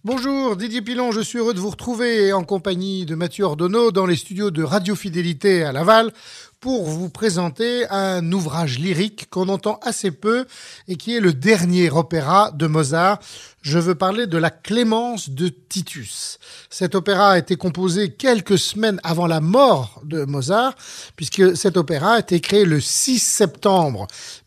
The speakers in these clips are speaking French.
Bonjour, Didier Pilon, je suis heureux de vous retrouver en compagnie de Mathieu Ordonneau dans les studios de Radio Fidélité à Laval pour vous présenter un ouvrage lyrique qu'on entend assez peu et qui est le dernier opéra de Mozart. Je veux parler de la Clémence de Titus. Cet opéra a été composé quelques semaines avant la mort de Mozart, puisque cet opéra a été créé le 6 septembre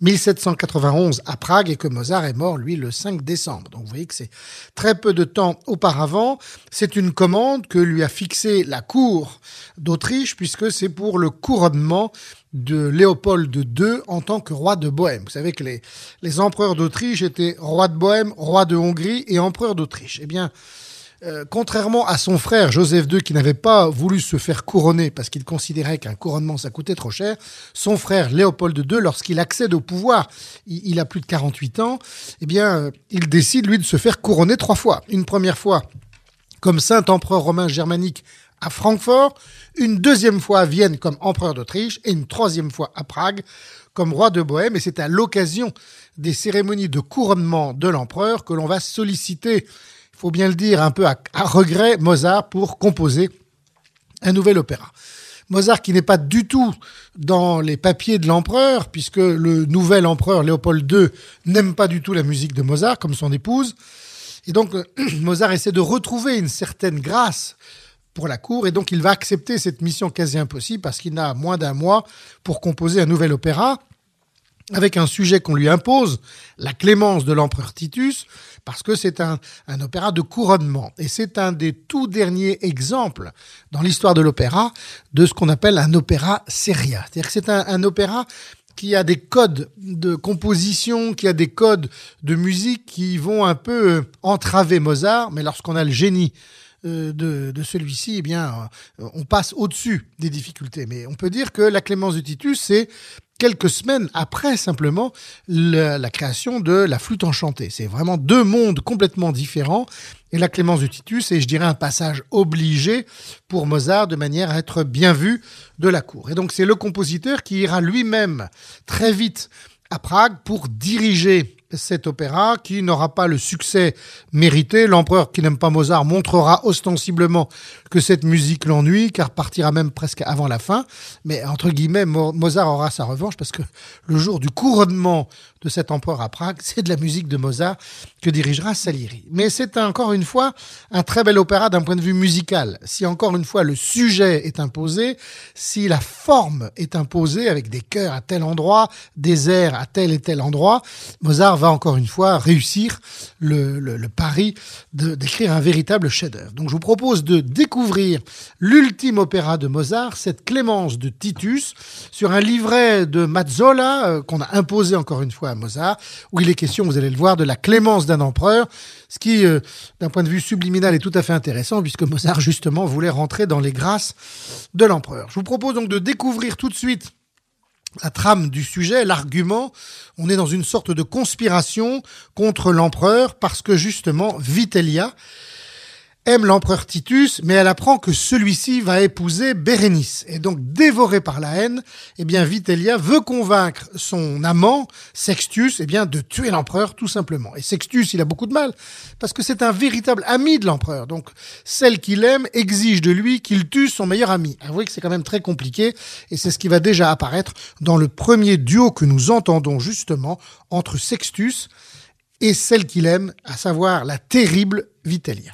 1791 à Prague et que Mozart est mort, lui, le 5 décembre. Donc vous voyez que c'est très peu de temps auparavant. C'est une commande que lui a fixée la cour d'Autriche, puisque c'est pour le couronnement de Léopold II en tant que roi de Bohême. Vous savez que les empereurs d'Autriche étaient roi de Bohême, roi de Hongrie et empereur d'Autriche. Eh bien, contrairement à son frère Joseph II qui n'avait pas voulu se faire couronner parce qu'il considérait qu'un couronnement ça coûtait trop cher, son frère Léopold II, lorsqu'il accède au pouvoir, il a plus de 48 ans, eh bien, il décide lui de se faire couronner 3 fois. Une première fois comme saint empereur romain germanique à Francfort, une deuxième fois à Vienne comme empereur d'Autriche et une troisième fois à Prague comme roi de Bohême. Et c'est à l'occasion des cérémonies de couronnement de l'empereur que l'on va solliciter, il faut bien le dire, un peu à regret, Mozart pour composer un nouvel opéra. Mozart qui n'est pas du tout dans les papiers de l'empereur, puisque le nouvel empereur Léopold II n'aime pas du tout la musique de Mozart, comme son épouse. Et donc, Mozart essaie de retrouver une certaine grâce pour la cour, et donc il va accepter cette mission quasi impossible parce qu'il n'a moins d'un mois pour composer un nouvel opéra avec un sujet qu'on lui impose, la clémence de l'empereur Titus, parce que c'est un opéra de couronnement. Et c'est un des tout derniers exemples dans l'histoire de l'opéra de ce qu'on appelle un opéra seria. C'est-à-dire que c'est un opéra qui a des codes de composition, qui a des codes de musique qui vont un peu entraver Mozart, mais lorsqu'on a le génie de celui-ci, eh bien, on passe au-dessus des difficultés. Mais on peut dire que la Clémence de Titus, c'est quelques semaines après simplement la création de la flûte enchantée. C'est vraiment deux mondes complètement différents. Et la Clémence de Titus est, je dirais, un passage obligé pour Mozart de manière à être bien vu de la cour. Et donc, c'est le compositeur qui ira lui-même très vite à Prague pour diriger cet opéra qui n'aura pas le succès mérité. L'empereur qui n'aime pas Mozart montrera ostensiblement que cette musique l'ennuie, car partira même presque avant la fin. Mais entre guillemets, Mozart aura sa revanche parce que le jour du couronnement de cet empereur à Prague, c'est de la musique de Mozart que dirigera Salieri. Mais c'est encore une fois un très bel opéra d'un point de vue musical. Si encore une fois le sujet est imposé, si la forme est imposée avec des chœurs à tel endroit, des airs à tel et tel endroit, Mozart va encore une fois réussir le pari d'écrire un véritable chef-d'œuvre. Donc je vous propose de découvrir l'ultime opéra de Mozart, cette Clémence de Titus, sur un livret de Mazzola qu'on a imposé encore une fois à Mozart, où il est question, vous allez le voir, de la clémence d'un empereur, ce qui, d'un point de vue subliminal, est tout à fait intéressant, puisque Mozart, justement, voulait rentrer dans les grâces de l'empereur. Je vous propose donc de découvrir tout de suite la trame du sujet, l'argument. On est dans une sorte de conspiration contre l'empereur parce que justement Vitellia aime l'empereur Titus, mais elle apprend que celui-ci va épouser Bérénice. Et donc, dévorée par la haine, eh bien, Vitellia veut convaincre son amant, Sextius, eh bien, de tuer l'empereur, tout simplement. Et Sextius, il a beaucoup de mal, parce que c'est un véritable ami de l'empereur. Donc, celle qu'il aime exige de lui qu'il tue son meilleur ami. Avouez que c'est quand même très compliqué, et c'est ce qui va déjà apparaître dans le premier duo que nous entendons, justement, entre Sextius et celle qu'il aime, à savoir la terrible Vitellia.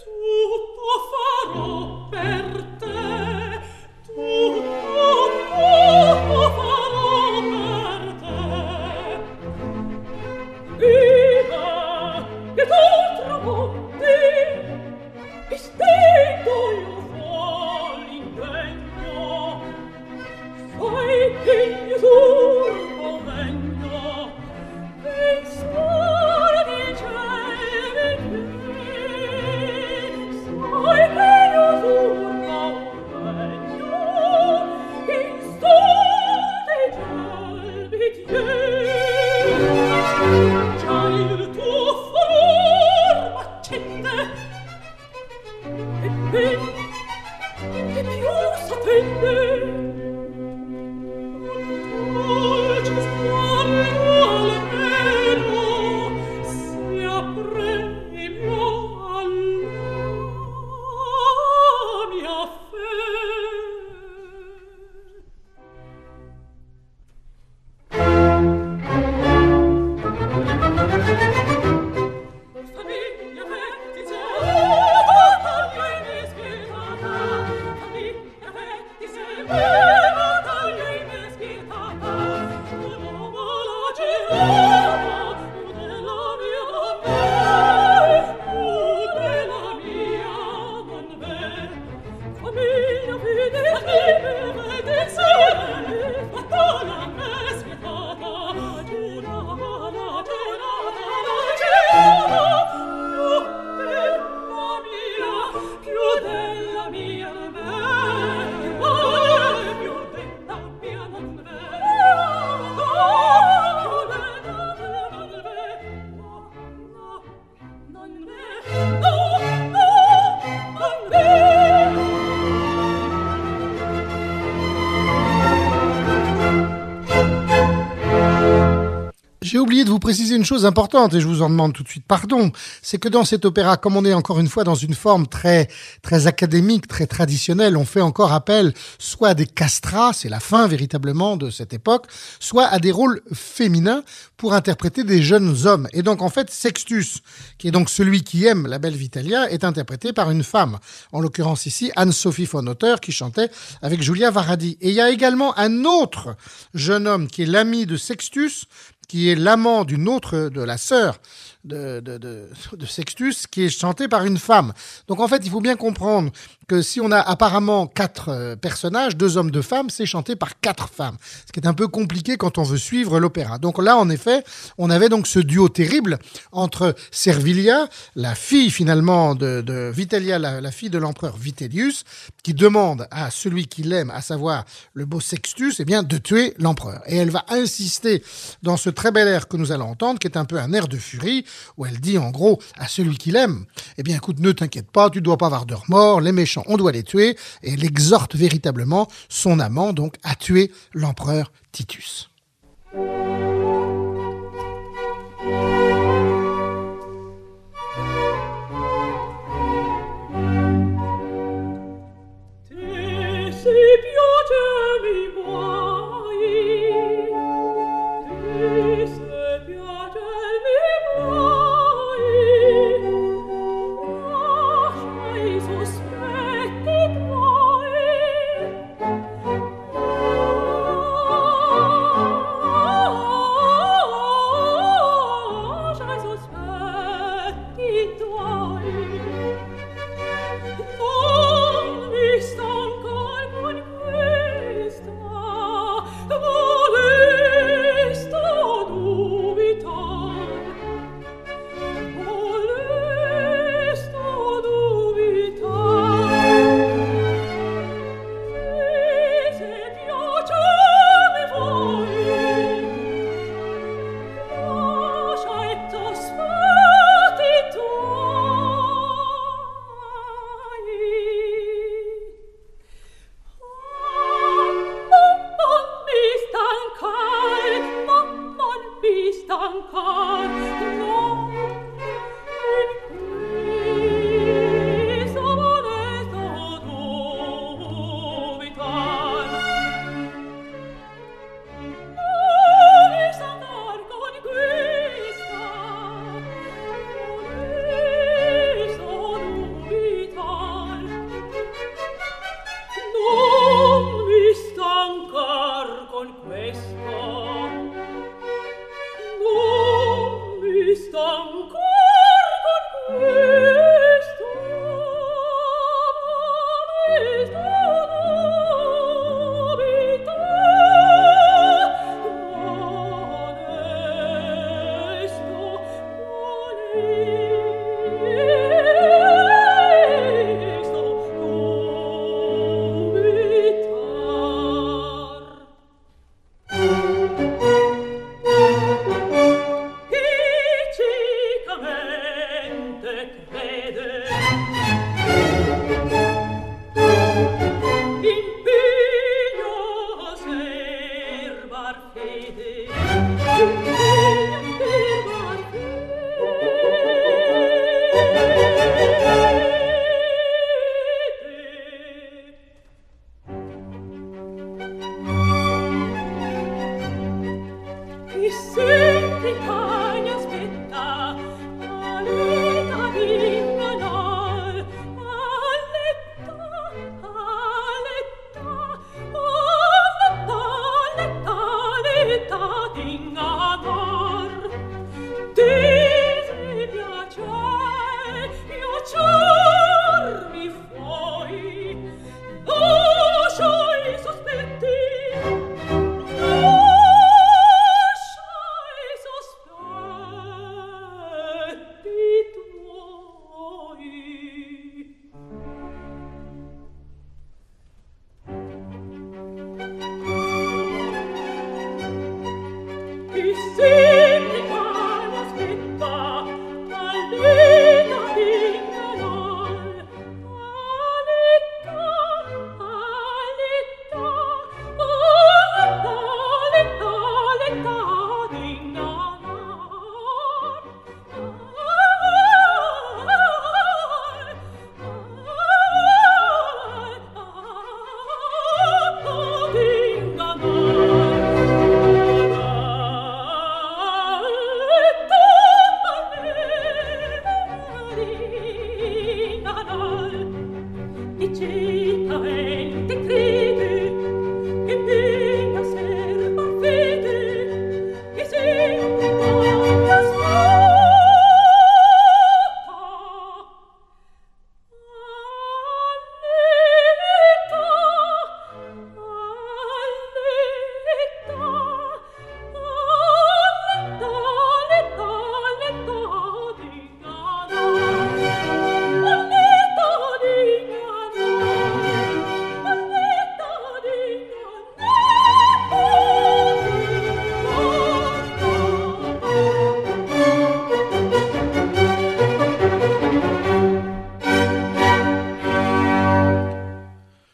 Tutto farò per te, tutto J'ai oublié de vous préciser une chose importante et je vous en demande tout de suite pardon. C'est que dans cet opéra, comme on est encore une fois dans une forme très, très académique, très traditionnelle, on fait encore appel soit à des castrats, c'est la fin véritablement de cette époque, soit à des rôles féminins pour interpréter des jeunes hommes. Et donc en fait, Sextus, qui est donc celui qui aime la belle Vitalia, est interprété par une femme. En l'occurrence ici, Anne-Sophie von Otter, qui chantait avec Julia Varadi. Et il y a également un autre jeune homme qui est l'ami de Sextus, qui est l'amant de la sœur de Sextus, qui est chanté par une femme. Donc en fait, il faut bien comprendre que si on a apparemment 4 personnages, 2 hommes, 2 femmes, c'est chanté par 4 femmes. Ce qui est un peu compliqué quand on veut suivre l'opéra. Donc là, en effet, on avait donc ce duo terrible entre Servilia, la fille finalement de Vitellia, la fille de l'empereur Vitellius, qui demande à celui qui l'aime, à savoir le beau Sextus, eh bien, de tuer l'empereur. Et elle va insister dans ce très bel air que nous allons entendre, qui est un peu un air de furie, où elle dit en gros à celui qui l'aime, eh bien écoute, ne t'inquiète pas, tu dois pas avoir de remords, les méchants, on doit les tuer, et elle exhorte véritablement son amant donc à tuer l'empereur Titus.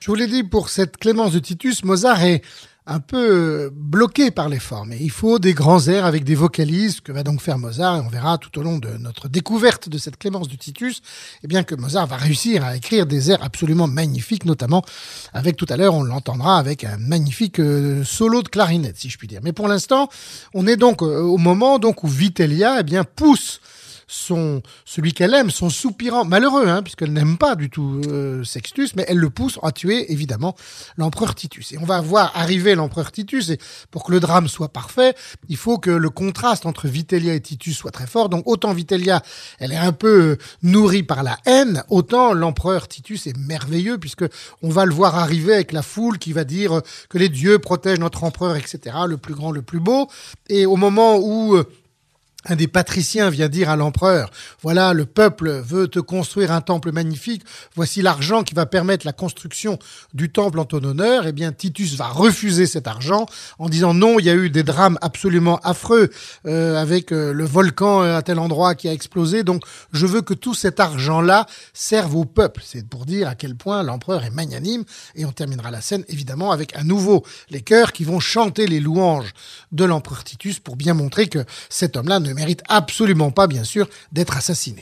vous l'ai dit, pour cette Clémence de Titus, Mozart est un peu bloqué par les formes. Et il faut des grands airs avec des vocalises, que va donc faire Mozart. Et on verra tout au long de notre découverte de cette Clémence de Titus, eh bien que Mozart va réussir à écrire des airs absolument magnifiques, notamment avec, tout à l'heure, on l'entendra avec un magnifique solo de clarinette, si je puis dire. Mais pour l'instant, on est donc au moment donc où Vitellia, eh bien, pousse celui qu'elle aime, son soupirant, malheureux, puisqu'elle n'aime pas du tout Sextus, mais elle le pousse à tuer, évidemment, l'empereur Titus. Et on va voir arriver l'empereur Titus, et pour que le drame soit parfait, il faut que le contraste entre Vitellia et Titus soit très fort. Donc autant Vitellia, elle est un peu nourrie par la haine, autant l'empereur Titus est merveilleux, puisque on va le voir arriver avec la foule qui va dire que les dieux protègent notre empereur, etc., le plus grand, le plus beau. Et au moment où un des patriciens vient dire à l'empereur, voilà, le peuple veut te construire un temple magnifique, voici l'argent qui va permettre la construction du temple en ton honneur, eh bien Titus va refuser cet argent en disant non, il y a eu des drames absolument affreux avec le volcan à tel endroit qui a explosé, donc je veux que tout cet argent-là serve au peuple. C'est pour dire à quel point l'empereur est magnanime, et on terminera la scène évidemment avec à nouveau les chœurs qui vont chanter les louanges de l'empereur Titus pour bien montrer que cet homme-là ne mérite absolument pas, bien sûr, d'être assassiné.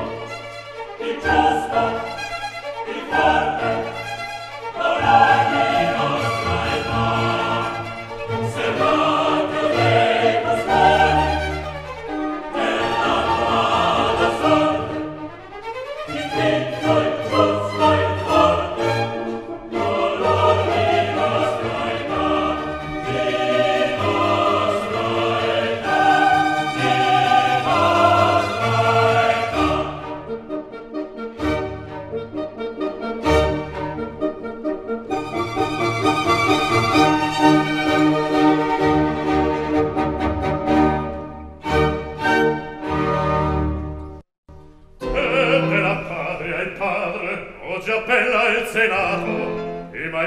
Forte,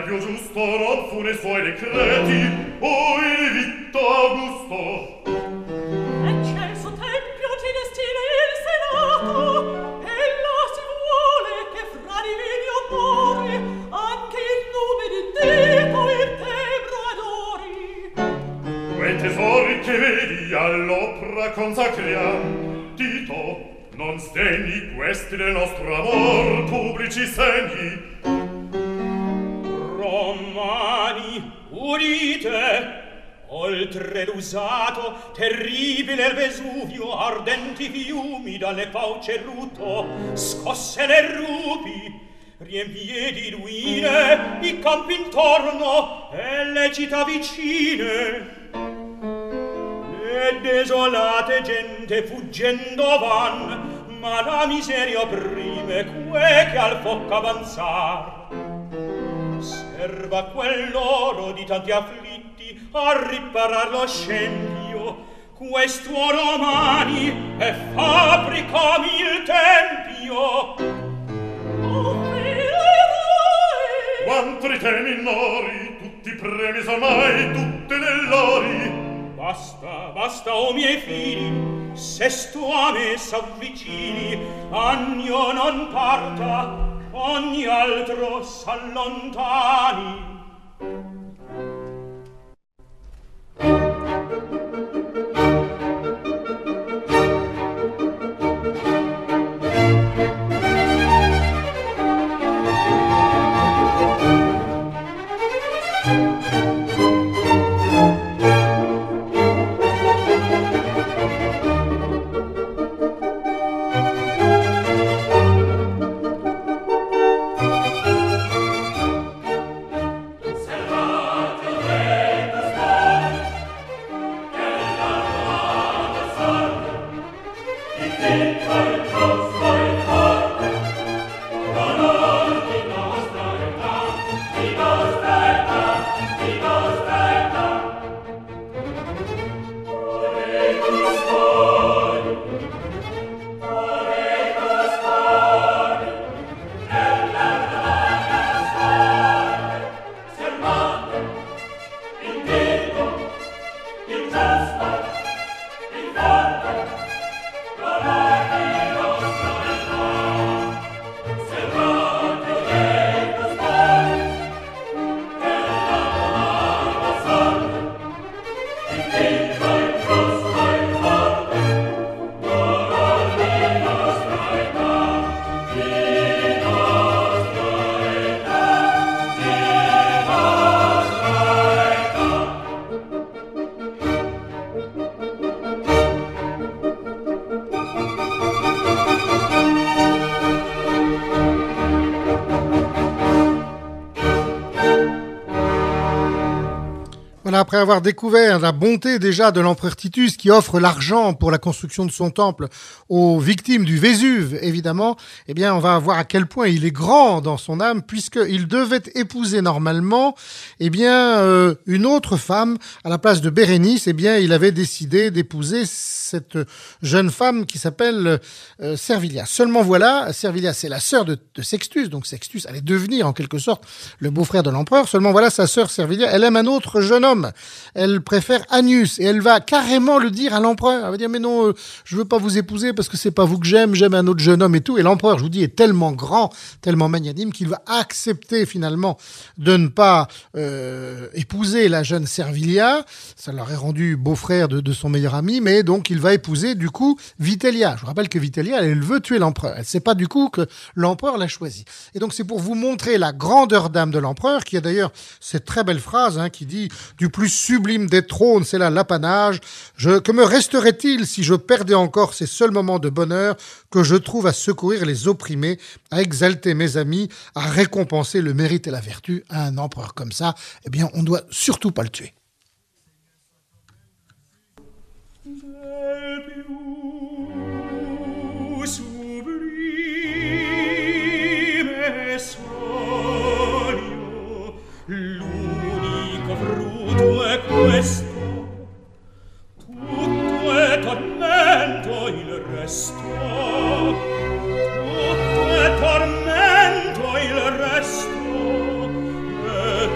più giusto non fu nei suoi decreti, o il vitto Augusto. Eccelso tempio ci destina il senato, e là si vuole che fra divini onori anche il nome di Dio il Tebro adori. Quei tesori che vedi all'opera consacriam, Tito, non sdegni questi del nostro amor pubblici segni. Romani, udite! Oltre l'usato, terribile il Vesuvio, ardenti fiumi dalle fauce rutto, scosse le rupi, riempie di ruine i campi intorno e le città vicine. Le desolate gente fuggendo van, ma la miseria opprime que che al foc avanzar. Serva quell'oro di tanti afflitti a riparar lo scempio, questo Romani e fabbricami il tempio. Oh, eroi! Quanti te minori, tutti premi ormai, tutte nell'ori. Basta, basta, o miei figli, se sto a me s'avvicini, agno non parta, ogni altro s'allontani. Après avoir découvert la bonté déjà de l'empereur Titus qui offre l'argent pour la construction de son temple aux victimes du Vésuve, évidemment, eh bien, on va voir à quel point il est grand dans son âme puisqu'il devait épouser normalement, eh bien, une autre femme à la place de Bérénice. Eh bien, il avait décidé d'épouser cette jeune femme qui s'appelle Servilia. Seulement voilà, Servilia, c'est la sœur de Sextus, donc Sextus allait devenir en quelque sorte le beau-frère de l'empereur. Seulement voilà, sa sœur Servilia, elle aime un autre jeune homme. Elle préfère Annius et elle va carrément le dire à l'empereur. Elle va dire mais non, je veux pas vous épouser parce que c'est pas vous que j'aime un autre jeune homme et tout. Et l'empereur, je vous dis, est tellement grand, tellement magnanime qu'il va accepter finalement de ne pas épouser la jeune Servilia. Ça l'aurait rendu beau-frère de son meilleur ami, mais donc il va épouser du coup Vitellia. Je vous rappelle que Vitellia, elle veut tuer l'empereur. Elle sait pas du coup que l'empereur l'a choisi. Et donc c'est pour vous montrer la grandeur d'âme de l'empereur, qui a d'ailleurs cette très belle phrase qui dit « Du plus sublime des trônes, c'est là l'apanage. Que me resterait-il si je perdais encore ces seuls moments de bonheur que je trouve à secourir les opprimés, à exalter mes amis, à récompenser le mérite et la vertu. Un empereur comme ça, eh bien, on ne doit surtout pas le tuer. » Questo tutto è tormento, il resto tutto è tormento, il resto è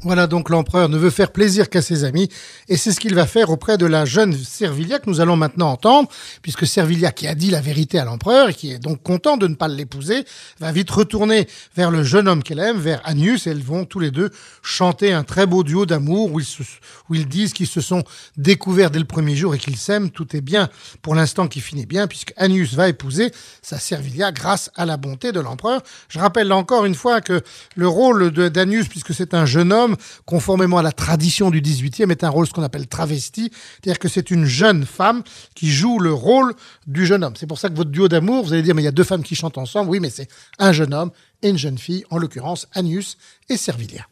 Voilà donc l'empereur ne veut faire plaisir qu'à ses amis et c'est ce qu'il va faire auprès de la jeune Servilia que nous allons maintenant entendre puisque Servilia qui a dit la vérité à l'empereur et qui est donc content de ne pas l'épouser va vite retourner vers le jeune homme qu'elle aime, vers Anius et elles vont tous les deux chanter un très beau duo d'amour où ils disent qu'ils se sont découverts dès le premier jour et qu'ils s'aiment. Tout est bien pour l'instant qui finit bien puisque Anius va épouser sa Servilia grâce à la bonté de l'empereur. Je rappelle là encore une fois que le rôle d'Anius, puisque c'est un jeune homme, conformément à la tradition du 18e, est un rôle ce qu'on appelle travesti, c'est-à-dire que c'est une jeune femme qui joue le rôle du jeune homme. C'est pour ça que votre duo d'amour, vous allez dire, mais il y a deux femmes qui chantent ensemble. Oui, mais c'est un jeune homme et une jeune fille, en l'occurrence Anius et Servilia.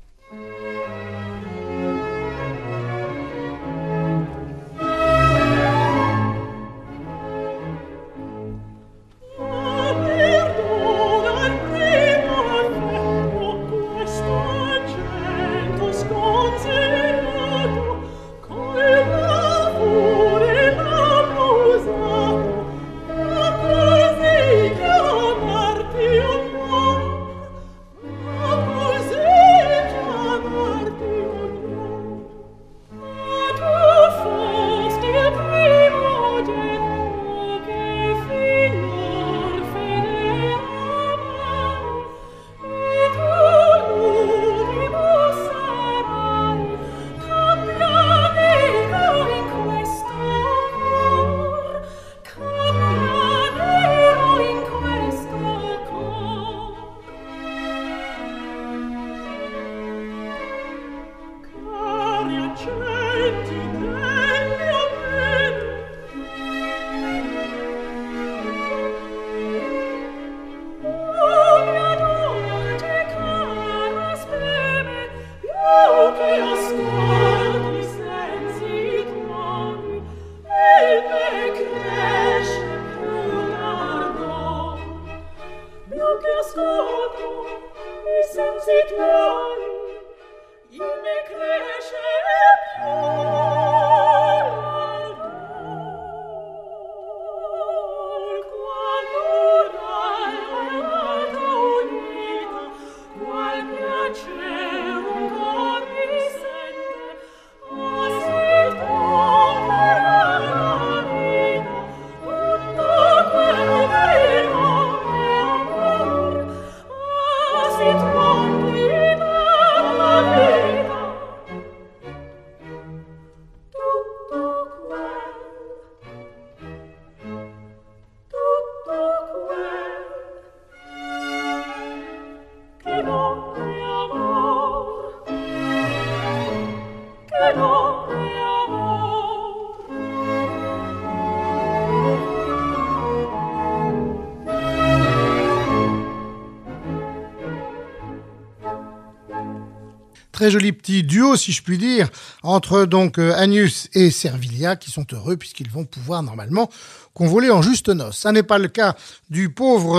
Très joli petit duo, si je puis dire, entre donc Anius et Servilia, qui sont heureux puisqu'ils vont pouvoir normalement convoler en juste noces. Ça n'est pas le cas du pauvre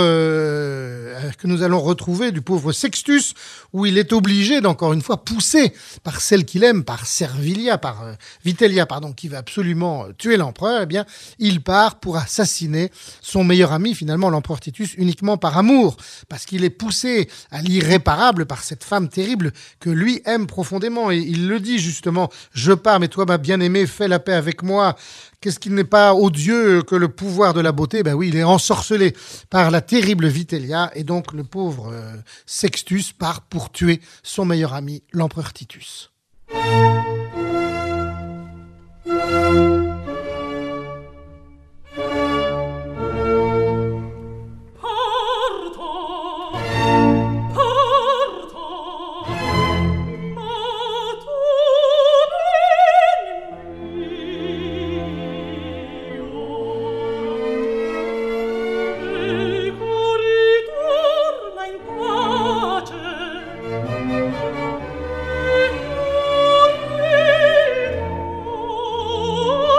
que nous allons retrouver, du pauvre Sextus, où il est obligé d'encore une fois poussé par celle qu'il aime, par Servilia, par Vitellia, pardon, qui va absolument tuer l'empereur. Eh bien, il part pour assassiner son meilleur ami, finalement l'empereur Titus, uniquement par amour, parce qu'il est poussé à l'irréparable par cette femme terrible que lui aime profondément. Et il le dit justement, je pars, mais toi, ma bien-aimée, fais la paix avec moi. Qu'est-ce qu'il n'est pas odieux que le pouvoir de la beauté? Ben oui, il est ensorcelé par la terrible Vitellia, et donc le pauvre Sextus part pour tuer son meilleur ami, l'empereur Titus. Oh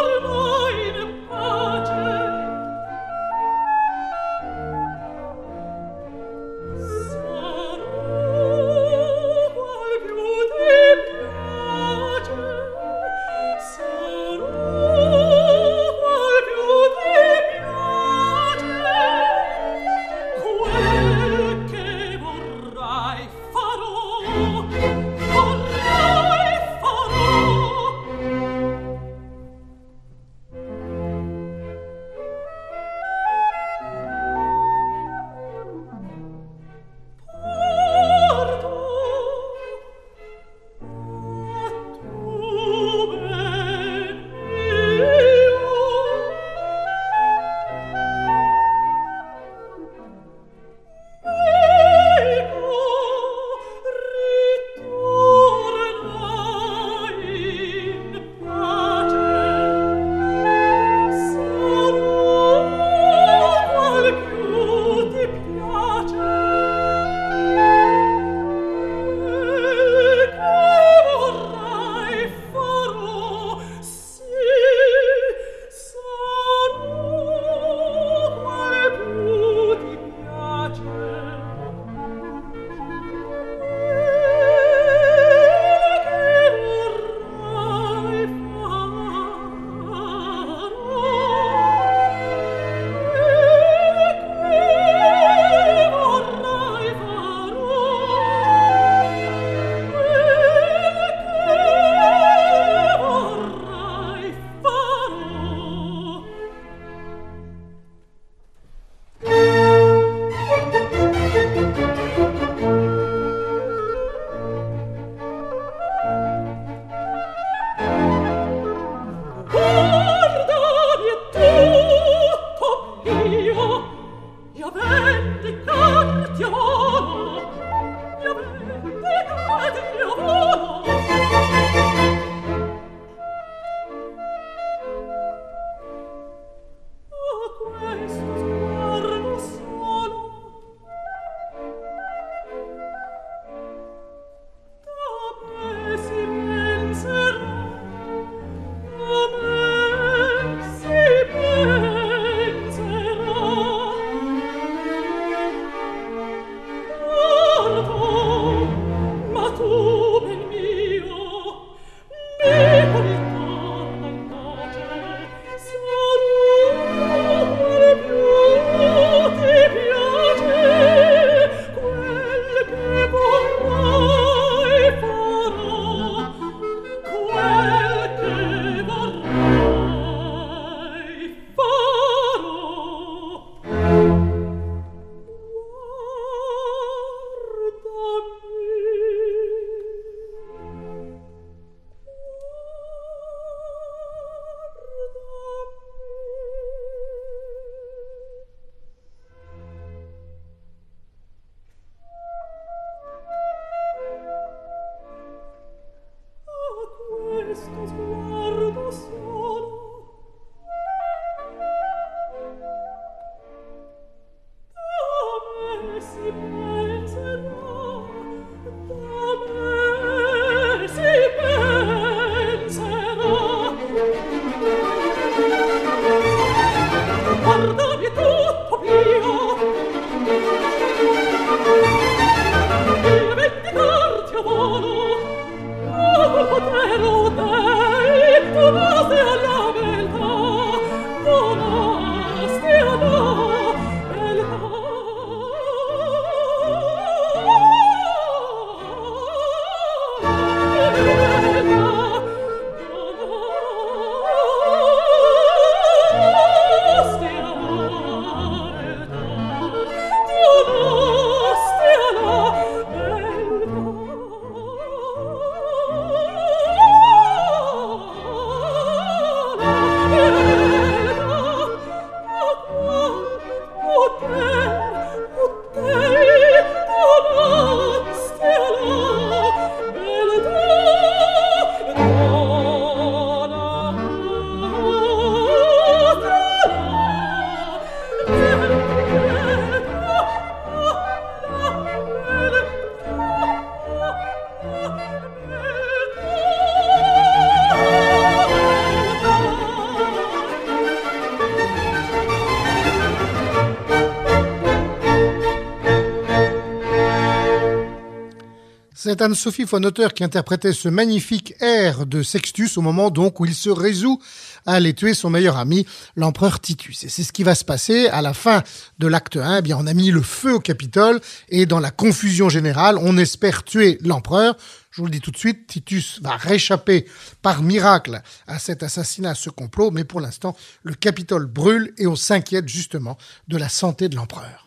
C'est Anne-Sophie von Otter qui interprétait ce magnifique air de Sextus au moment donc où il se résout à aller tuer son meilleur ami, l'empereur Titus. Et c'est ce qui va se passer à la fin de l'acte 1. Eh bien, on a mis le feu au Capitole et dans la confusion générale, on espère tuer l'empereur. Je vous le dis tout de suite, Titus va réchapper par miracle à cet assassinat, à ce complot, mais pour l'instant, le Capitole brûle et on s'inquiète justement de la santé de l'empereur.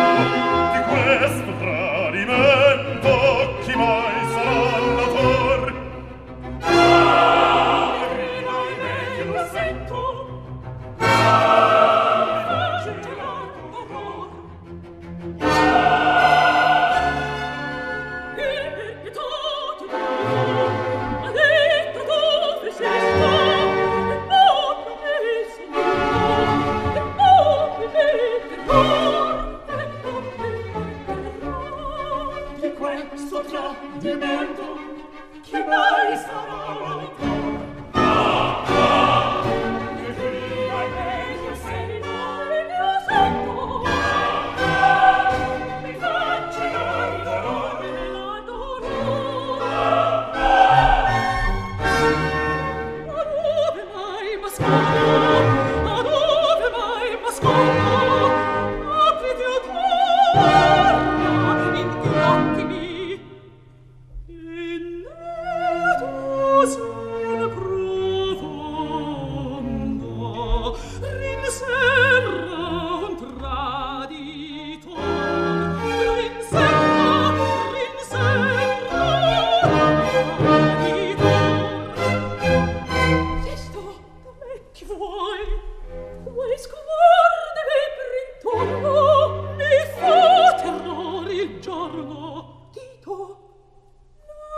Di questo tradimento chi mai sarà l'autor? Grida e meglio lo sento. Chi mai sarà l'autor? Grida e meglio sento. Mi faccia l'adorare. Ma dove mai m'ascolto? Ma dove mai m'ascolto? Apriti o torna in occhi miei. Vuoi sguardare per intorno? Mi fa terrore il giorno. Dito, la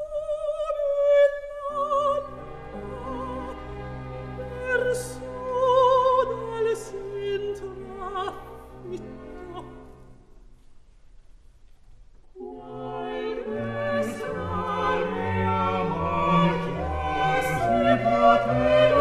persona le sentirà afflitta. Quale sale amor che si poteva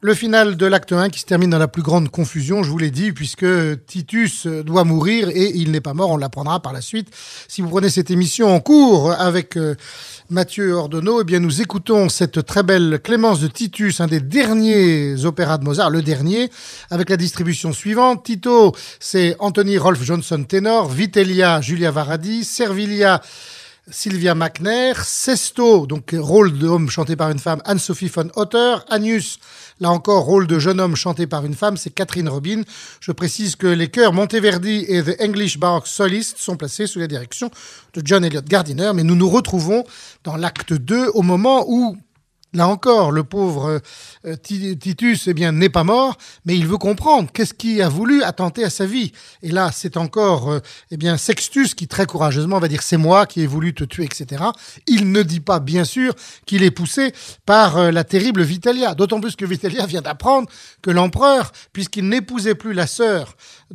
Le final de l'acte 1 qui se termine dans la plus grande confusion, je vous l'ai dit, puisque Titus doit mourir et il n'est pas mort, on l'apprendra par la suite. Si vous prenez cette émission en cours avec Mathieu Ordonneau, eh bien nous écoutons cette très belle Clémence de Titus, un des derniers opéras de Mozart, le dernier, avec la distribution suivante. Tito, c'est Anthony Rolf Johnson ténor, Vitellia, Julia Varadi, Servilia, Sylvia Mackner, Sesto, donc rôle d'homme chanté par une femme, Anne-Sophie von Otter, Agnus, là encore rôle de jeune homme chanté par une femme, c'est Catherine Robin. Je précise que les chœurs Monteverdi et The English Baroque Solist sont placés sous la direction de John Eliot Gardiner, mais nous nous retrouvons dans l'acte 2 au moment où, là encore, le pauvre Titus eh bien, n'est pas mort, mais il veut comprendre qu'est-ce qui a voulu attenter à sa vie. Et là, c'est encore eh bien, Sextus qui, très courageusement, va dire « c'est moi qui ai voulu te tuer », etc. Il ne dit pas, bien sûr, qu'il est poussé par la terrible Vitellia. D'autant plus que Vitellia vient d'apprendre que l'empereur, puisqu'il n'épousait plus la sœur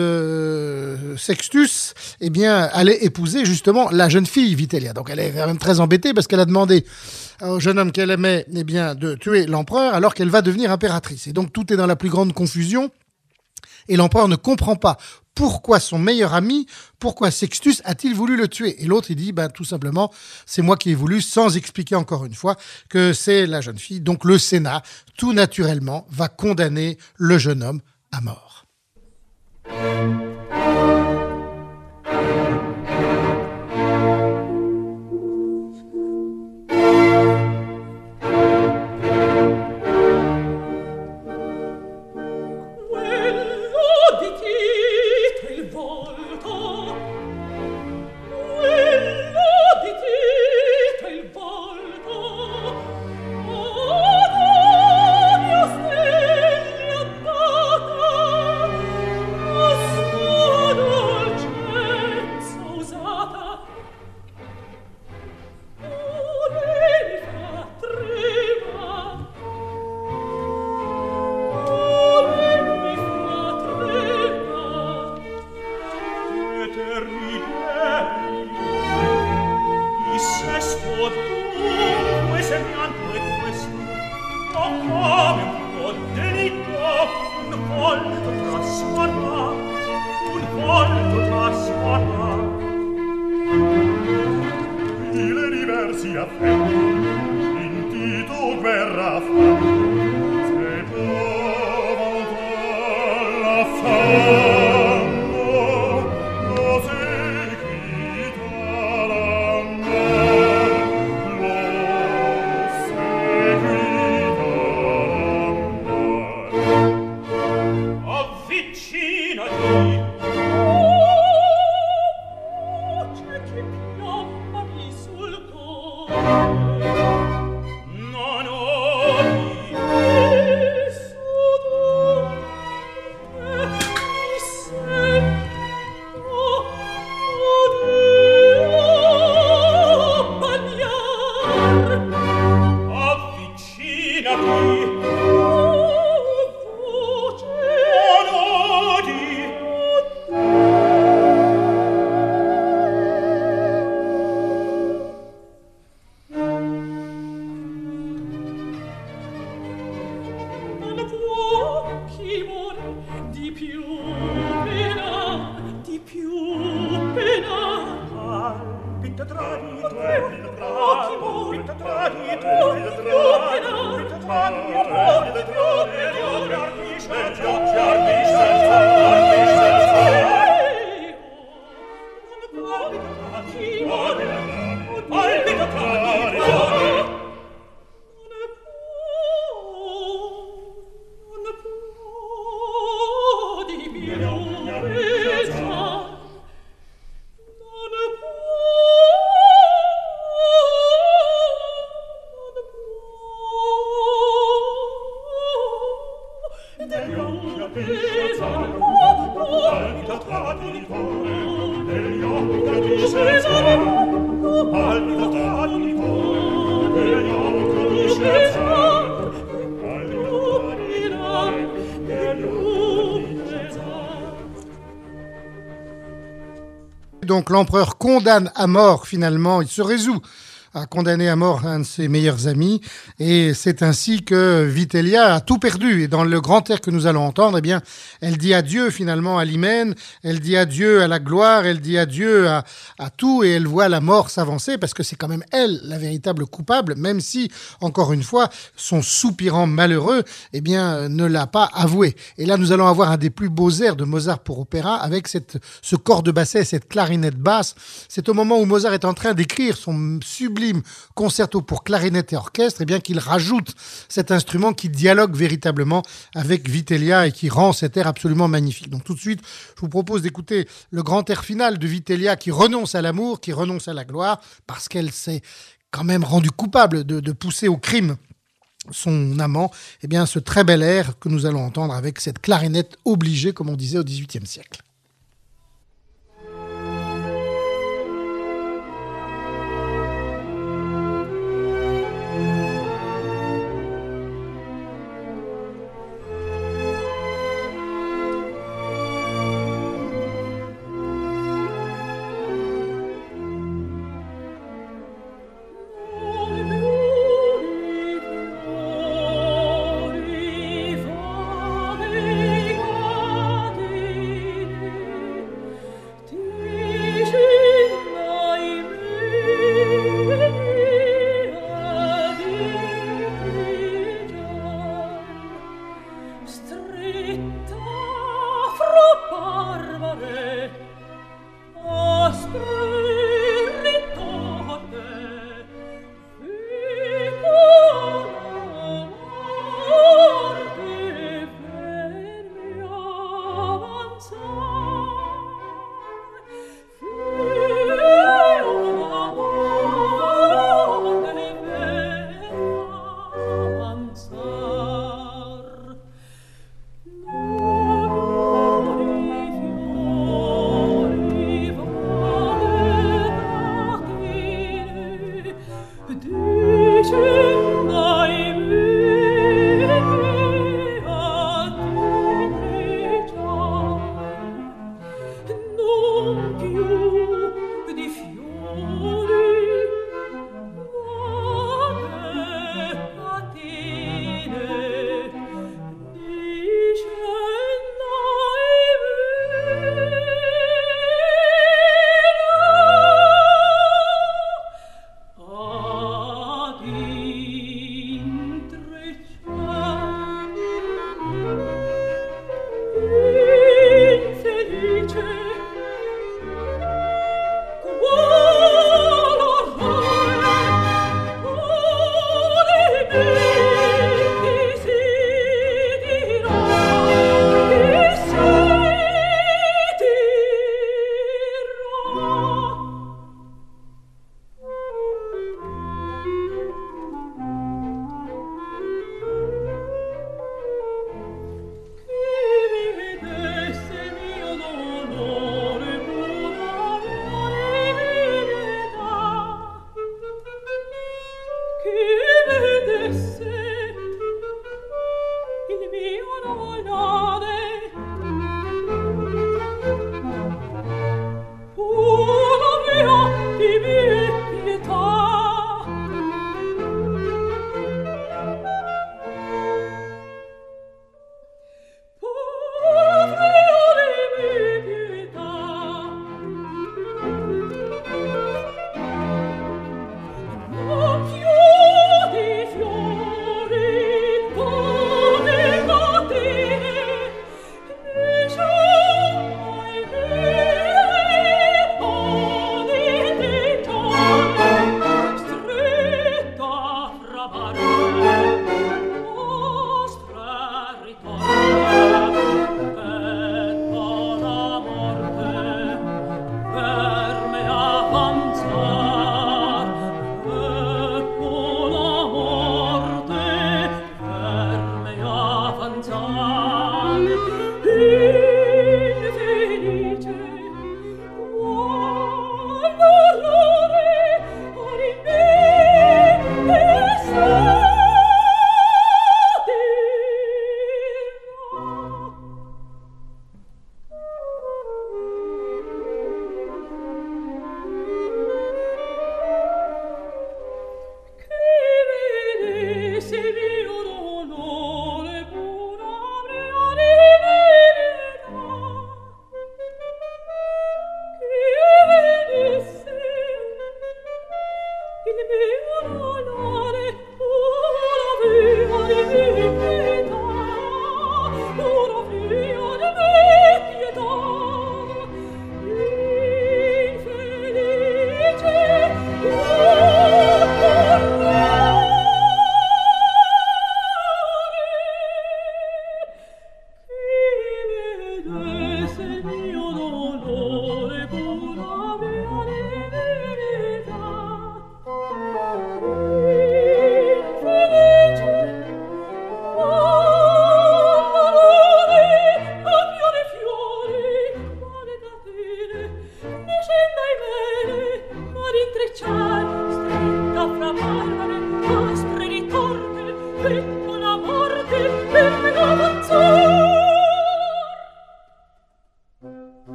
de Sextus, eh bien, allait épouser justement la jeune fille Vitellia. Donc elle est quand même très embêtée parce qu'elle a demandé au jeune homme qu'elle aimait eh bien, de tuer l'empereur alors qu'elle va devenir impératrice. Et donc tout est dans la plus grande confusion et l'empereur ne comprend pas pourquoi son meilleur ami, pourquoi Sextus a-t-il voulu le tuer. Et l'autre il dit tout simplement c'est moi qui ai voulu, sans expliquer encore une fois que c'est la jeune fille. Donc le Sénat tout naturellement va condamner le jeune homme à mort. Donc l'empereur condamne à mort finalement, il se résout a condamné à mort un de ses meilleurs amis. Et c'est ainsi que Vitellia a tout perdu. Et dans le grand air que nous allons entendre, eh bien, elle dit adieu finalement à l'hymen, elle dit adieu à la gloire, elle dit adieu à tout et elle voit la mort s'avancer parce que c'est quand même elle la véritable coupable, même si, encore une fois, son soupirant malheureux, eh bien, ne l'a pas avoué. Et là, nous allons avoir un des plus beaux airs de Mozart pour opéra avec ce corps de basset, cette clarinette basse. C'est au moment où Mozart est en train d'écrire son sublime concerto pour clarinette et orchestre, eh bien, qu'il rajoute cet instrument qui dialogue véritablement avec Vitellia et qui rend cet air absolument magnifique. Donc tout de suite, je vous propose d'écouter le grand air final de Vitellia qui renonce à l'amour, qui renonce à la gloire, parce qu'elle s'est quand même rendue coupable de pousser au crime son amant. Eh bien, ce très bel air que nous allons entendre avec cette clarinette obligée, comme on disait au XVIIIe siècle.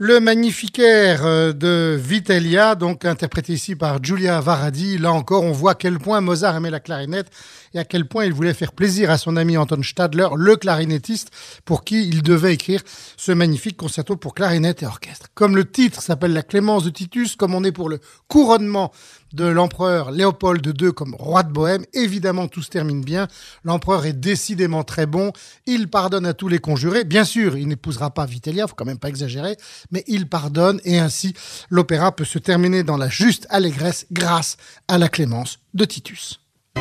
Le magnifique air de Vitellia, donc interprété ici par Giulia Varadi. Là encore, on voit à quel point Mozart aimait la clarinette et à quel point il voulait faire plaisir à son ami Anton Stadler, le clarinettiste, pour qui il devait écrire ce magnifique concerto pour clarinette et orchestre. Comme le titre s'appelle La Clémence de Titus, comme on est pour le couronnement de l'empereur Léopold II comme roi de Bohême, évidemment tout se termine bien. L'empereur est décidément très bon, il pardonne à tous les conjurés. Bien sûr, il n'épousera pas Vitellia, faut quand même pas exagérer, mais il pardonne et ainsi l'opéra peut se terminer dans la juste allégresse grâce à la clémence de Titus.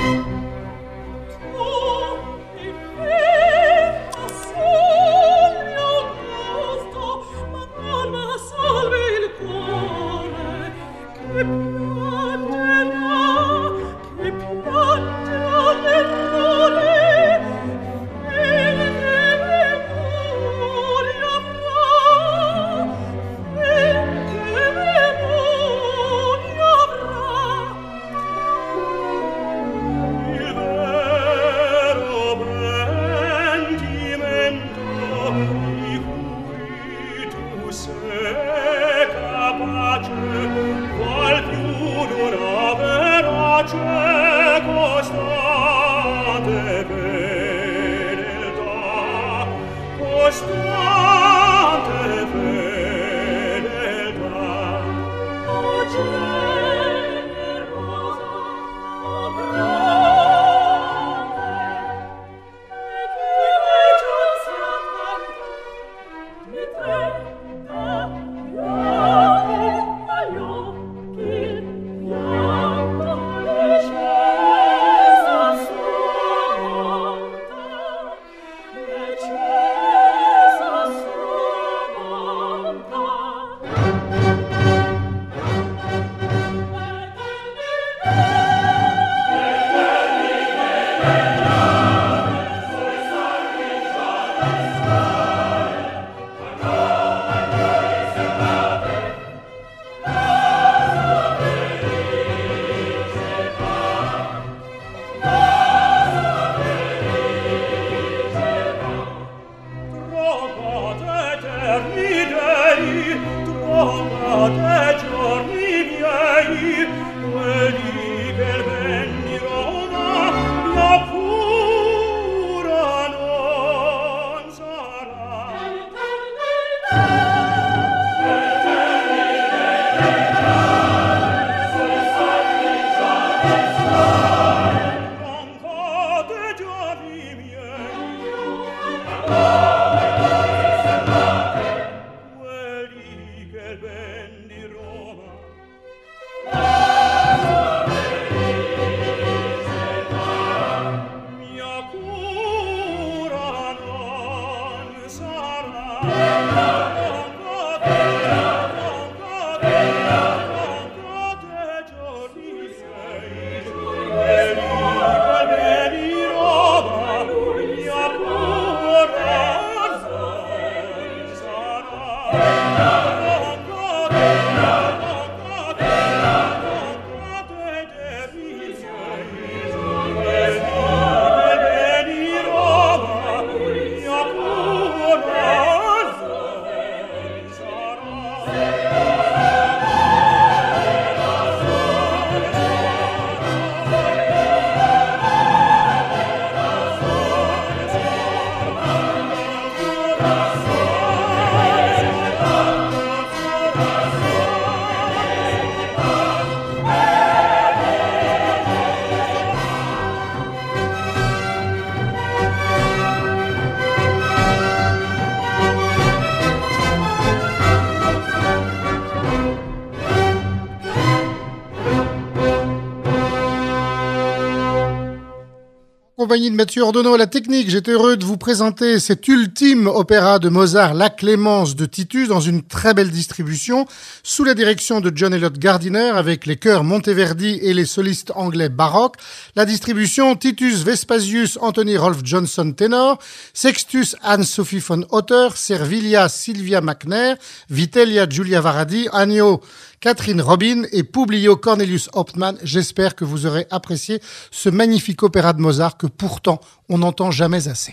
Compagnie de Mathieu Ordonneau à la technique, j'étais heureux de vous présenter cet ultime opéra de Mozart, La Clémence de Titus, dans une très belle distribution, sous la direction de John Eliot Gardiner, avec les chœurs Monteverdi et les solistes anglais baroques. La distribution, Titus Vespasius Anthony Rolf Johnson ténor, Sextus Anne-Sophie von Otter, Servilia Sylvia McNair, Vitellia Giulia Varadi, Agno Catherine Robin et Publio Cornelius Hauptmann. J'espère que vous aurez apprécié ce magnifique opéra de Mozart que pourtant on n'entend jamais assez.